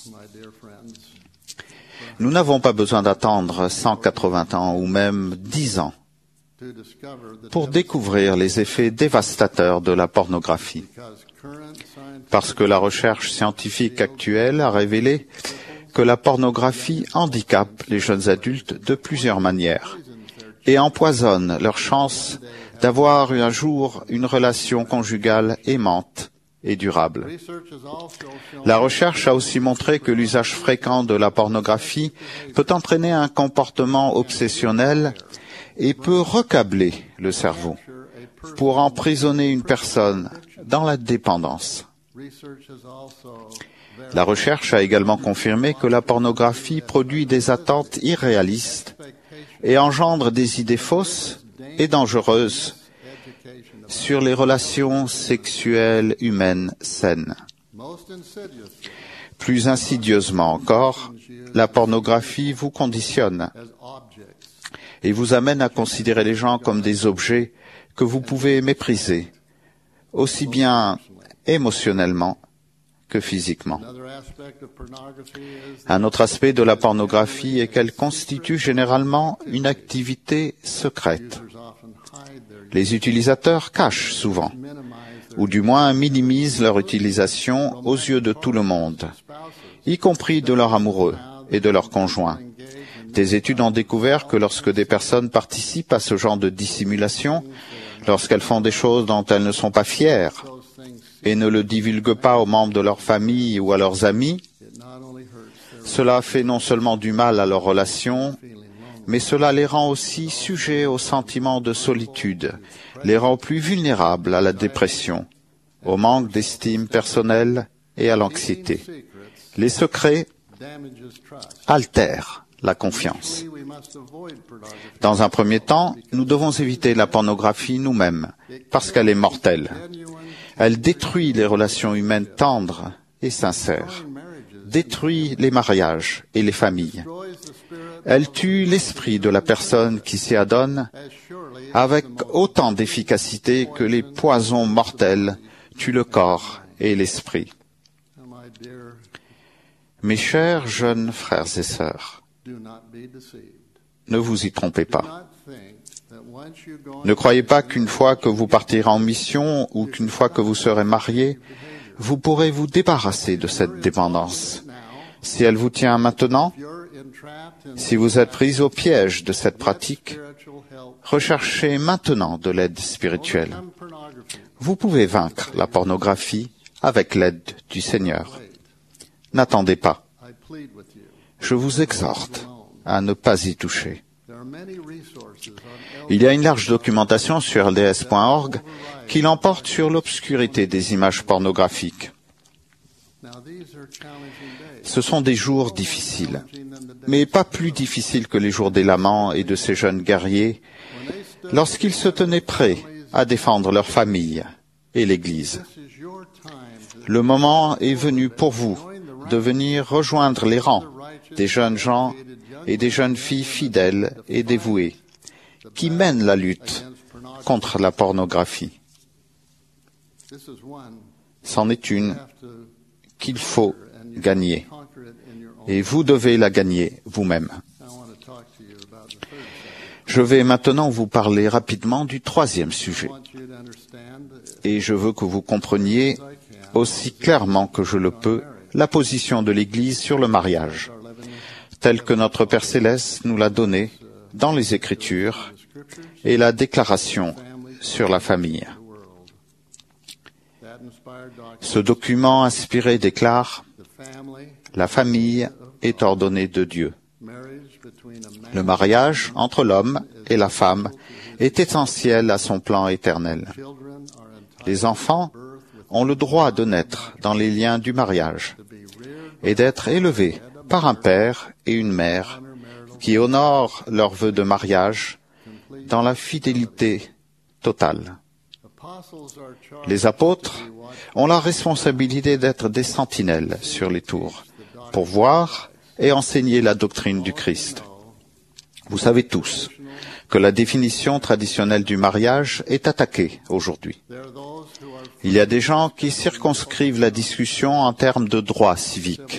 Nous n'avons pas besoin d'attendre 180 ans ou même 10 ans pour découvrir les effets dévastateurs de la pornographie. Parce que la recherche scientifique actuelle a révélé que la pornographie handicape les jeunes adultes de plusieurs manières et empoisonne leur chance d'avoir un jour une relation conjugale aimante et durable. La recherche a aussi montré que l'usage fréquent de la pornographie peut entraîner un comportement obsessionnel et peut recabler le cerveau pour emprisonner une personne dans la dépendance. La recherche a également confirmé que la pornographie produit des attentes irréalistes et engendre des idées fausses et dangereuses sur les relations sexuelles humaines saines. Plus insidieusement encore, la pornographie vous conditionne et vous amène à considérer les gens comme des objets que vous pouvez mépriser, aussi bien émotionnellement que physiquement. Un autre aspect de la pornographie est qu'elle constitue généralement une activité secrète. Les utilisateurs cachent souvent, ou du moins minimisent leur utilisation aux yeux de tout le monde, y compris de leurs amoureux et de leurs conjoints. Des études ont découvert que lorsque des personnes participent à ce genre de dissimulation, lorsqu'elles font des choses dont elles ne sont pas fières et ne le divulguent pas aux membres de leur famille ou à leurs amis, cela fait non seulement du mal à leurs relations, mais cela les rend aussi sujets au sentiment de solitude, les rend plus vulnérables à la dépression, au manque d'estime personnelle et à l'anxiété. Les secrets altèrent la confiance. Dans un premier temps, nous devons éviter la pornographie nous-mêmes, parce qu'elle est mortelle. Elle détruit les relations humaines tendres et sincères, détruit les mariages et les familles. Elle tue l'esprit de la personne qui s'y adonne avec autant d'efficacité que les poisons mortels tuent le corps et l'esprit. Mes chers jeunes frères et sœurs, ne vous y trompez pas. Ne croyez pas qu'une fois que vous partirez en mission ou qu'une fois que vous serez mariés, vous pourrez vous débarrasser de cette dépendance. Si elle vous tient maintenant, si vous êtes pris au piège de cette pratique, recherchez maintenant de l'aide spirituelle. Vous pouvez vaincre la pornographie avec l'aide du Seigneur. N'attendez pas. Je vous exhorte à ne pas y toucher. Il y a une large documentation sur LDS.org qui l'emporte sur l'obscurité des images pornographiques. Ce sont des jours difficiles, mais pas plus difficiles que les jours des laments et de ces jeunes guerriers lorsqu'ils se tenaient prêts à défendre leur famille et l'Église. Le moment est venu pour vous de venir rejoindre les rangs des jeunes gens et des jeunes filles fidèles et dévouées qui mènent la lutte contre la pornographie. C'en est une qu'il faut gagner. Et vous devez la gagner vous-même. Je vais maintenant vous parler rapidement du troisième sujet. Et je veux que vous compreniez aussi clairement que je le peux la position de l'Église sur le mariage, telle que notre Père Céleste nous l'a donnée dans les Écritures et la déclaration sur la famille. Ce document inspiré déclare « La famille est ordonnée de Dieu. Le mariage entre l'homme et la femme est essentiel à son plan éternel. Les enfants ont le droit de naître dans les liens du mariage et d'être élevés par un père et une mère qui honorent leurs vœux de mariage dans la fidélité totale. Les apôtres ont la responsabilité d'être des sentinelles sur les tours pour voir et enseigner la doctrine du Christ. Vous savez tous que la définition traditionnelle du mariage est attaquée aujourd'hui. Il y a des gens qui circonscrivent la discussion en termes de droits civiques.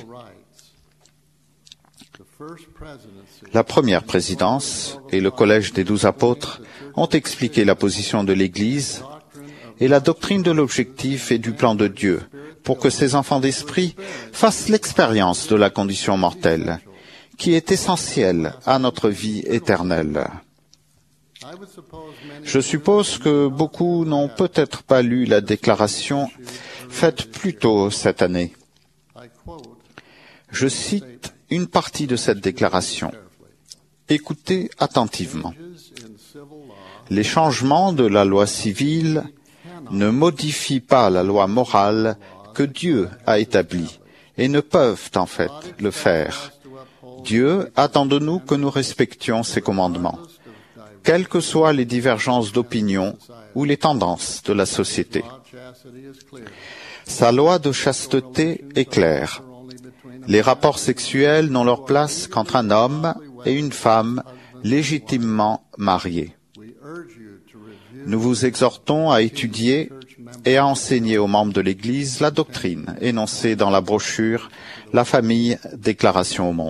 La première présidence et le collège des 12 apôtres ont expliqué la position de l'Église et la doctrine de l'objectif et du plan de Dieu pour que ces enfants d'esprit fassent l'expérience de la condition mortelle, qui est essentielle à notre vie éternelle. Je suppose que beaucoup n'ont peut-être pas lu la déclaration faite plus tôt cette année. Je cite une partie de cette déclaration. Écoutez attentivement. Les changements de la loi civile ne modifient pas la loi morale que Dieu a établie et ne peuvent en fait le faire. Dieu attend de nous que nous respections ses commandements, quelles que soient les divergences d'opinion ou les tendances de la société. Sa loi de chasteté est claire. Les rapports sexuels n'ont leur place qu'entre un homme et une femme légitimement mariés. Nous vous exhortons à étudier et à enseigner aux membres de l'Église la doctrine énoncée dans la brochure « La famille, déclaration au monde ».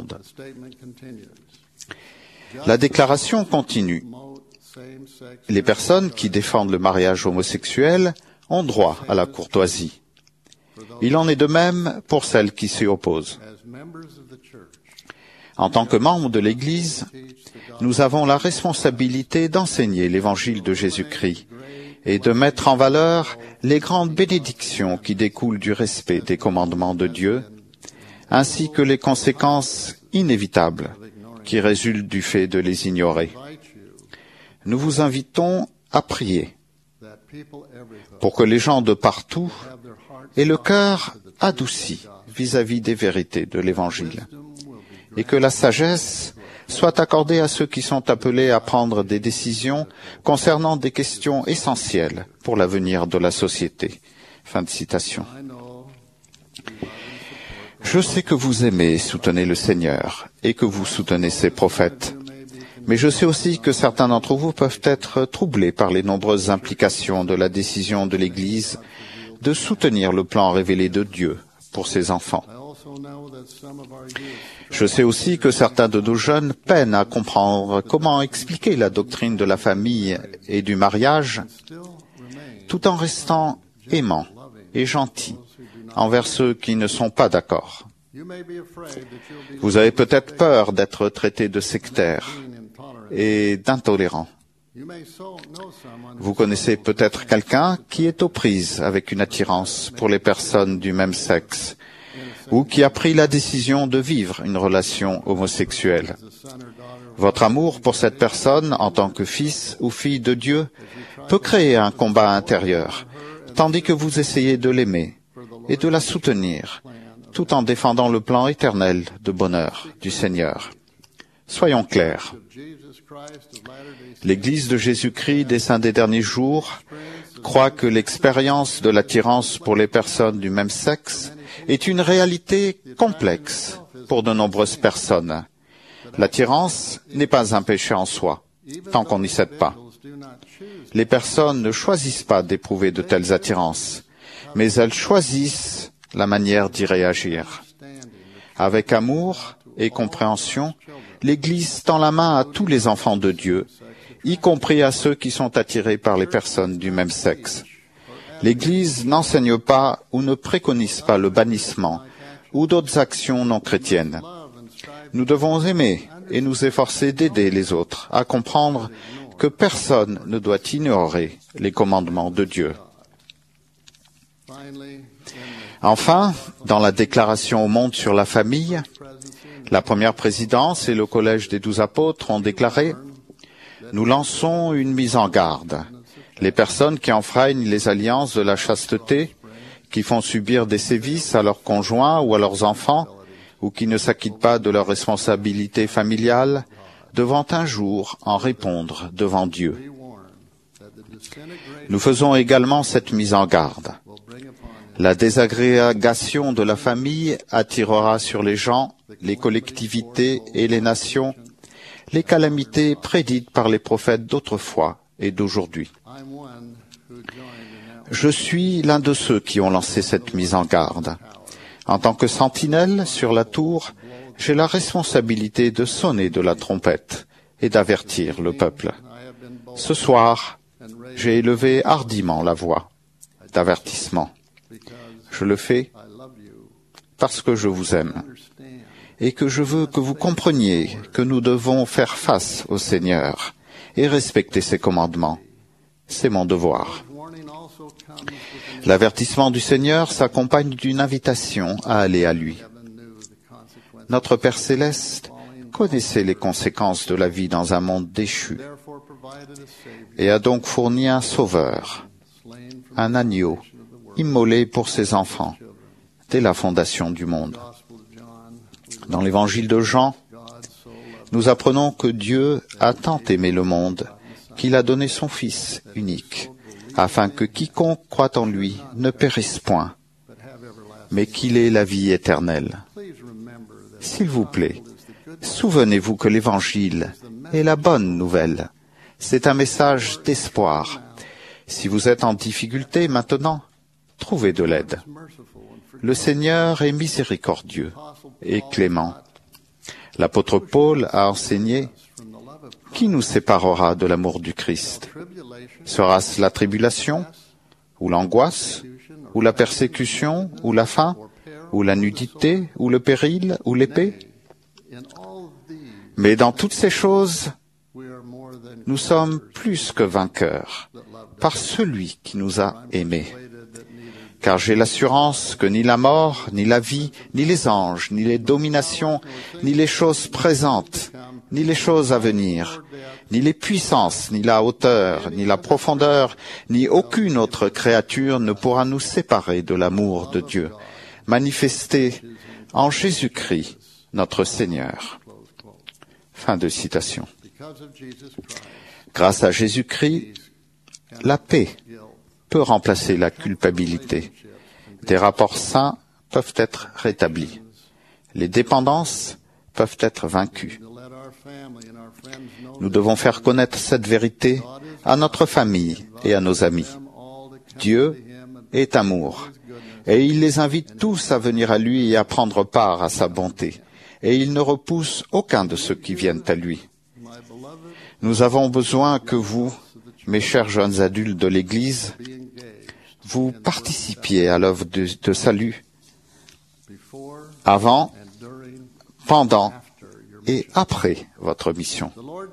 La déclaration continue. Les personnes qui défendent le mariage homosexuel ont droit à la courtoisie. Il en est de même pour celles qui s'y opposent. En tant que membres de l'Église, nous avons la responsabilité d'enseigner l'Évangile de Jésus-Christ et de mettre en valeur les grandes bénédictions qui découlent du respect des commandements de Dieu, ainsi que les conséquences inévitables qui résultent du fait de les ignorer. Nous vous invitons à prier pour que les gens de partout aient le cœur adouci vis-à-vis des vérités de l'Évangile et que la sagesse soit accordée à ceux qui sont appelés à prendre des décisions concernant des questions essentielles pour l'avenir de la société. Fin de citation. Je sais que vous aimez et soutenez le Seigneur et que vous soutenez ses prophètes. Mais je sais aussi que certains d'entre vous peuvent être troublés par les nombreuses implications de la décision de l'Église de soutenir le plan révélé de Dieu pour ses enfants. Je sais aussi que certains de nos jeunes peinent à comprendre comment expliquer la doctrine de la famille et du mariage tout en restant aimants et gentils envers ceux qui ne sont pas d'accord. Vous avez peut-être peur d'être traité de sectaire et d'intolérant. Vous connaissez peut-être quelqu'un qui est aux prises avec une attirance pour les personnes du même sexe ou qui a pris la décision de vivre une relation homosexuelle. Votre amour pour cette personne en tant que fils ou fille de Dieu peut créer un combat intérieur, tandis que vous essayez de l'aimer et de la soutenir, tout en défendant le plan éternel de bonheur du Seigneur. Soyons clairs. L'Église de Jésus-Christ des Saints des Derniers Jours croit que l'expérience de l'attirance pour les personnes du même sexe est une réalité complexe pour de nombreuses personnes. L'attirance n'est pas un péché en soi, tant qu'on n'y cède pas. Les personnes ne choisissent pas d'éprouver de telles attirances, mais elles choisissent la manière d'y réagir. Avec amour et compréhension, l'Église tend la main à tous les enfants de Dieu, y compris à ceux qui sont attirés par les personnes du même sexe. L'Église n'enseigne pas ou ne préconise pas le bannissement ou d'autres actions non chrétiennes. Nous devons aimer et nous efforcer d'aider les autres à comprendre que personne ne doit ignorer les commandements de Dieu. Enfin, dans la déclaration au monde sur la famille, la première présidence et le collège des 12 apôtres ont déclaré « Nous lançons une mise en garde. Les personnes qui enfreignent les alliances de la chasteté, qui font subir des sévices à leurs conjoints ou à leurs enfants, ou qui ne s'acquittent pas de leurs responsabilités familiales, devront un jour en répondre devant Dieu. » Nous faisons également cette mise en garde. La désagrégation de la famille attirera sur les gens, les collectivités et les nations les calamités prédites par les prophètes d'autrefois et d'aujourd'hui. Je suis l'un de ceux qui ont lancé cette mise en garde. En tant que sentinelle sur la tour, j'ai la responsabilité de sonner de la trompette et d'avertir le peuple. Ce soir, j'ai élevé hardiment la voix d'avertissement. Je le fais parce que je vous aime et que je veux que vous compreniez que nous devons faire face au Seigneur et respecter ses commandements. C'est mon devoir. L'avertissement du Seigneur s'accompagne d'une invitation à aller à lui. Notre Père céleste connaissait les conséquences de la vie dans un monde déchu et a donc fourni un sauveur, un agneau, immolé pour ses enfants dès la fondation du monde. Dans l'évangile de Jean, nous apprenons que Dieu a tant aimé le monde qu'il a donné son Fils unique, afin que quiconque croit en lui ne périsse point, mais qu'il ait la vie éternelle. S'il vous plaît, souvenez-vous que l'Évangile est la bonne nouvelle. C'est un message d'espoir. Si vous êtes en difficulté maintenant, trouvez de l'aide. Le Seigneur est miséricordieux et clément. L'apôtre Paul a enseigné « Qui nous séparera de l'amour du Christ? Sera-ce la tribulation, ou l'angoisse, ou la persécution, ou la faim, ou la nudité, ou le péril, ou l'épée? Mais dans toutes ces choses, nous sommes plus que vainqueurs par celui qui nous a aimés. Car j'ai l'assurance que ni la mort, ni la vie, ni les anges, ni les dominations, ni les choses présentes, ni les choses à venir, ni les puissances, ni la hauteur, ni la profondeur, ni aucune autre créature ne pourra nous séparer de l'amour de Dieu, manifesté en Jésus-Christ, notre Seigneur. Fin de citation. Grâce à Jésus-Christ, la paix peut remplacer la culpabilité. Des rapports sains peuvent être rétablis. Les dépendances peuvent être vaincues. Nous devons faire connaître cette vérité à notre famille et à nos amis. Dieu est amour, et il les invite tous à venir à lui et à prendre part à sa bonté, et il ne repousse aucun de ceux qui viennent à lui. Nous avons besoin que vous, mes chers jeunes adultes de l'Église, vous participiez à l'œuvre de salut avant, pendant et après votre mission.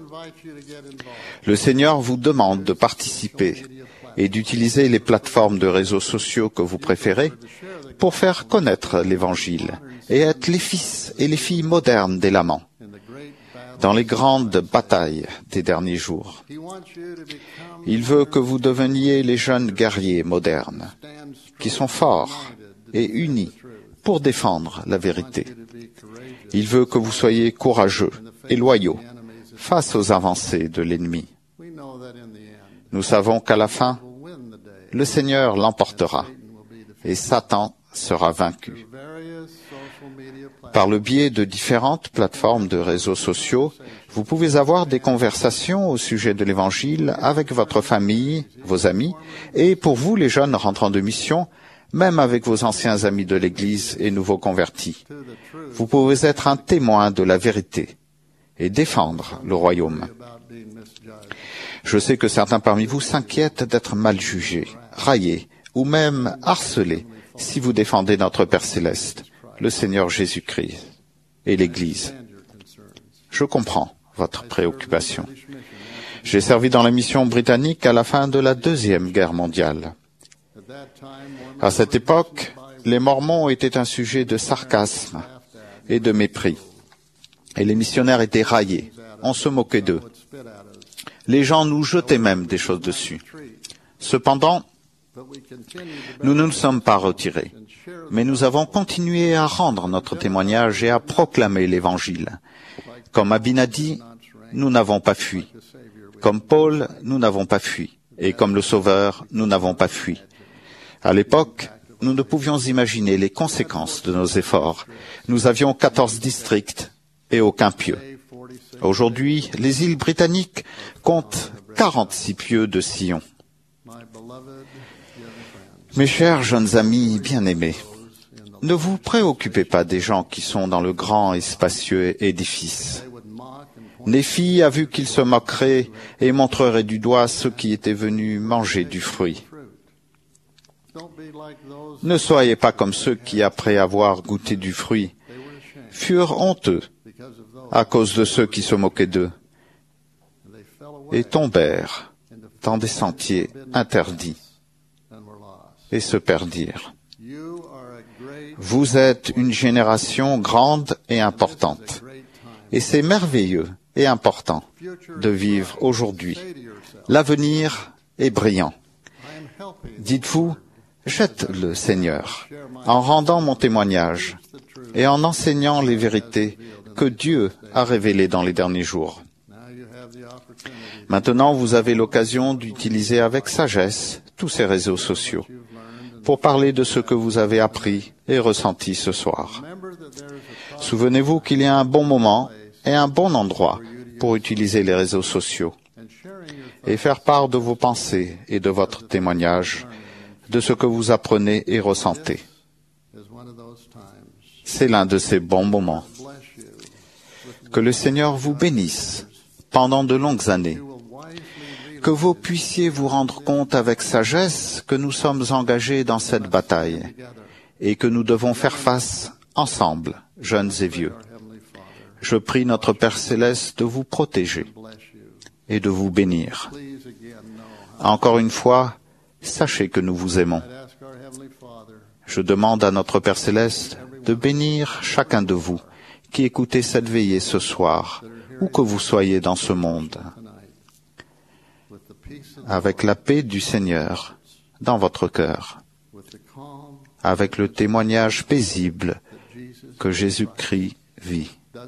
Le Seigneur vous demande de participer et d'utiliser les plateformes de réseaux sociaux que vous préférez pour faire connaître l'Évangile et être les fils et les filles modernes des laments dans les grandes batailles des derniers jours. Il veut que vous deveniez les jeunes guerriers modernes qui sont forts et unis pour défendre la vérité. Il veut que vous soyez courageux et loyaux face aux avancées de l'ennemi. Nous savons qu'à la fin, le Seigneur l'emportera et Satan sera vaincu. Par le biais de différentes plateformes de réseaux sociaux, vous pouvez avoir des conversations au sujet de l'Évangile avec votre famille, vos amis, et pour vous, les jeunes rentrants de mission, même avec vos anciens amis de l'Église et nouveaux convertis. Vous pouvez être un témoin de la vérité et défendre le royaume. Je sais que certains parmi vous s'inquiètent d'être mal jugés, raillés ou même harcelés si vous défendez notre Père Céleste, le Seigneur Jésus-Christ et l'Église. Je comprends votre préoccupation. J'ai servi dans la mission britannique à la fin de la Deuxième Guerre mondiale. À cette époque, les Mormons étaient un sujet de sarcasme et de mépris. Et les missionnaires étaient raillés. On se moquait d'eux. Les gens nous jetaient même des choses dessus. Cependant, nous ne nous sommes pas retirés, mais nous avons continué à rendre notre témoignage et à proclamer l'Évangile. Comme Abin a dit, nous n'avons pas fui. Comme Paul, nous n'avons pas fui. Et comme le Sauveur, nous n'avons pas fui. À l'époque, nous ne pouvions imaginer les conséquences de nos efforts. Nous avions 14 districts et aucun pieu. Aujourd'hui, les îles britanniques comptent 46 pieux de sillons. Mes chers jeunes amis bien-aimés, ne vous préoccupez pas des gens qui sont dans le grand et spacieux édifice. Néphi a vu qu'ils se moqueraient et montreraient du doigt ceux qui étaient venus manger du fruit. Ne soyez pas comme ceux qui, après avoir goûté du fruit, furent honteux à cause de ceux qui se moquaient d'eux et tombèrent dans des sentiers interdits et se perdirent. Vous êtes une génération grande et importante, et c'est merveilleux et important de vivre aujourd'hui. L'avenir est brillant. Dites-vous, j'aide le Seigneur en rendant mon témoignage et en enseignant les vérités que Dieu a révélées dans les derniers jours. Maintenant, vous avez l'occasion d'utiliser avec sagesse tous ces réseaux sociaux pour parler de ce que vous avez appris et ressenti ce soir. Souvenez-vous qu'il y a un bon moment et un bon endroit pour utiliser les réseaux sociaux et faire part de vos pensées et de votre témoignage, de ce que vous apprenez et ressentez. C'est l'un de ces bons moments. Que le Seigneur vous bénisse pendant de longues années. Que vous puissiez vous rendre compte avec sagesse que nous sommes engagés dans cette bataille et que nous devons faire face ensemble, jeunes et vieux. Je prie notre Père Céleste de vous protéger et de vous bénir. Encore une fois, sachez que nous vous aimons. Je demande à notre Père Céleste de bénir chacun de vous qui écoutez cette veillée ce soir, où que vous soyez dans ce monde, avec la paix du Seigneur dans votre cœur, avec le témoignage paisible que Jésus-Christ vit,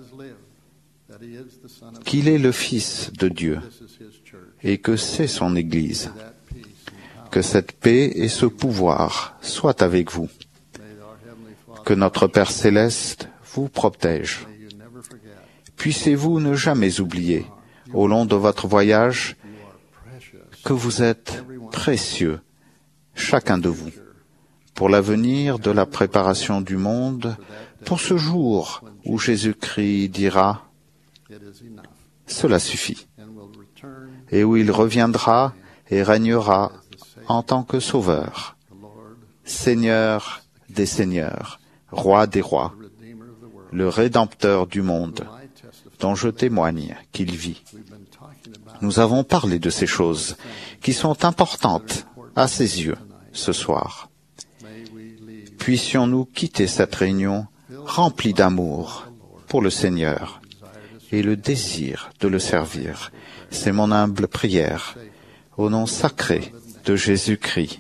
qu'il est le Fils de Dieu et que c'est son Église. Que cette paix et ce pouvoir soient avec vous. Que notre Père Céleste vous protège. Puissiez-vous ne jamais oublier, au long de votre voyage, que vous êtes précieux, chacun de vous, pour l'avenir de la préparation du monde, pour ce jour où Jésus-Christ dira « Cela suffit » et où il reviendra et régnera en tant que Sauveur, Seigneur des Seigneurs, Roi des Rois, le Rédempteur du monde, dont je témoigne qu'il vit. Nous avons parlé de ces choses qui sont importantes à ses yeux ce soir. Puissions-nous quitter cette réunion remplie d'amour pour le Seigneur et le désir de le servir. C'est mon humble prière, au nom sacré de Jésus-Christ.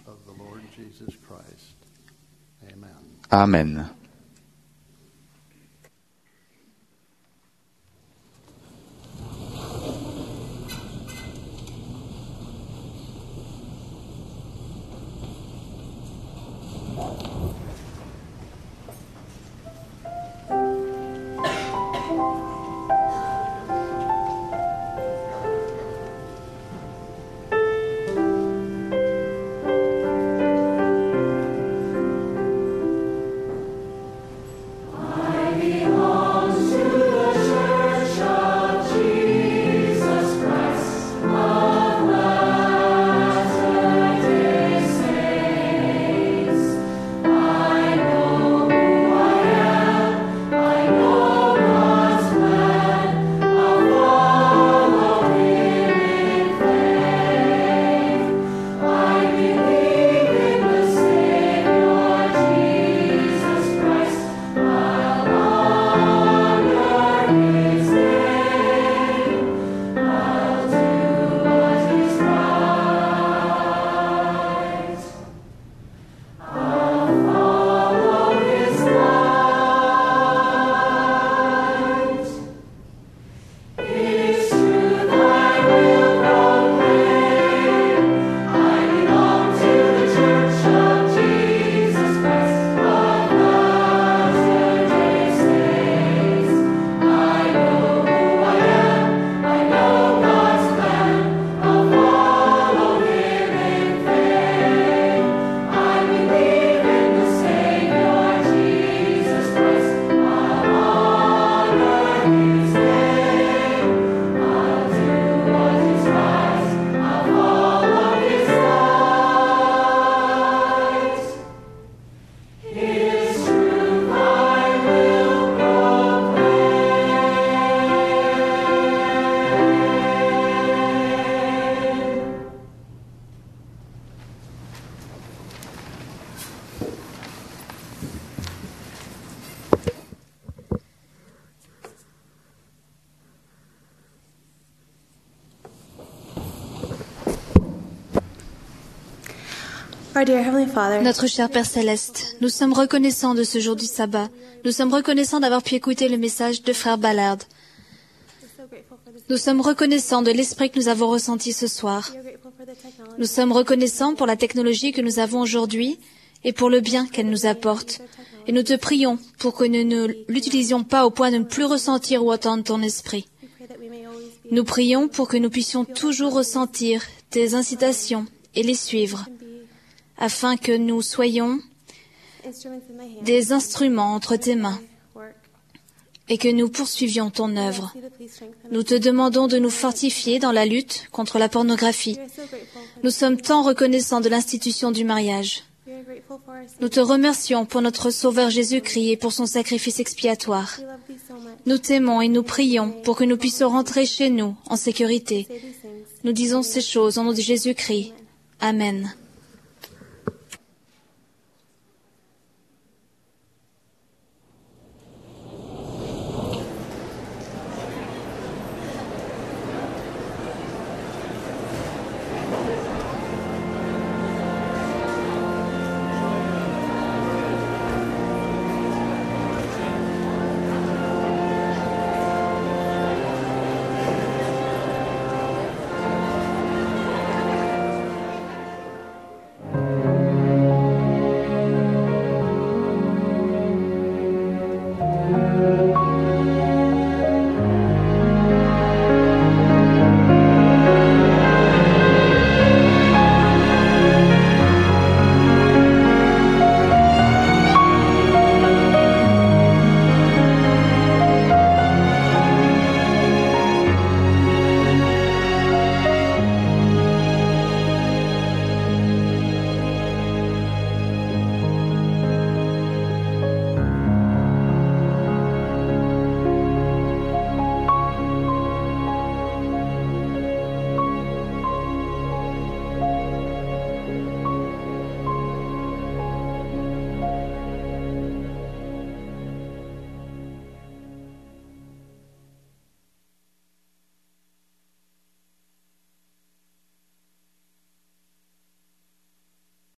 Amen.
Notre cher Père Céleste, nous sommes reconnaissants de ce jour du sabbat. Nous sommes reconnaissants d'avoir pu écouter le message de Frère Ballard. Nous sommes reconnaissants de l'esprit que nous avons ressenti ce soir. Nous sommes reconnaissants pour la technologie que nous avons aujourd'hui et pour le bien qu'elle nous apporte. Et nous te prions pour que nous ne l'utilisions pas au point de ne plus ressentir ou entendre ton esprit. Nous prions pour que nous puissions toujours ressentir tes incitations et les suivre, afin que nous soyons des instruments entre tes mains et que nous poursuivions ton œuvre. Nous te demandons de nous fortifier dans la lutte contre la pornographie. Nous sommes tant reconnaissants de l'institution du mariage. Nous te remercions pour notre Sauveur Jésus-Christ et pour son sacrifice expiatoire. Nous t'aimons et nous prions pour que nous puissions rentrer chez nous en sécurité. Nous disons ces choses au nom de Jésus-Christ. Amen.